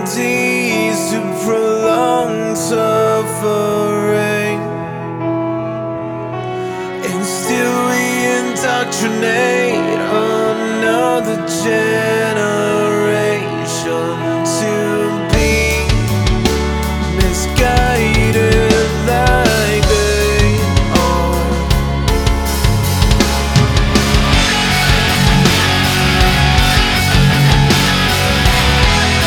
remedies to prolong suffering, and still we indoctrinate another generation.